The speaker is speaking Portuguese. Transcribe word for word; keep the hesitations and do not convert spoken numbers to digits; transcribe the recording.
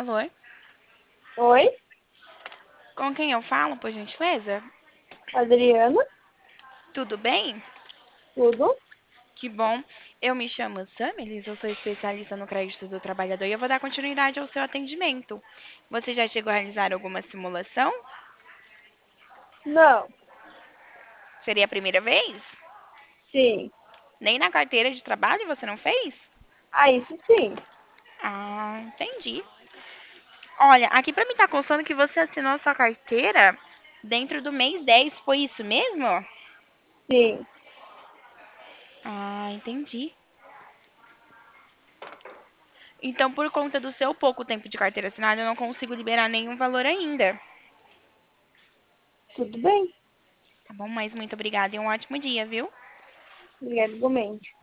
Alô? Oi, Com quem eu falo, por gentileza? Adriana, Tudo bem? tudo? Que bom. Eu me chamo Samilis, eu sou especialista no crédito do trabalhador e eu vou dar continuidade ao seu atendimento. Você já chegou a realizar alguma simulação? Não, Seria a primeira vez? sim. Nem na carteira de trabalho você não fez? Ah, isso sim, Ah, entendi. Olha, aqui pra mim tá constando que você assinou a sua carteira dentro do mês dez. Foi isso mesmo? sim. Ah, entendi. Então, por conta do seu pouco tempo de carteira assinada, eu não consigo liberar nenhum valor ainda. Tudo bem? Tá bom? Mas muito obrigada e um ótimo dia, viu? Obrigada igualmente.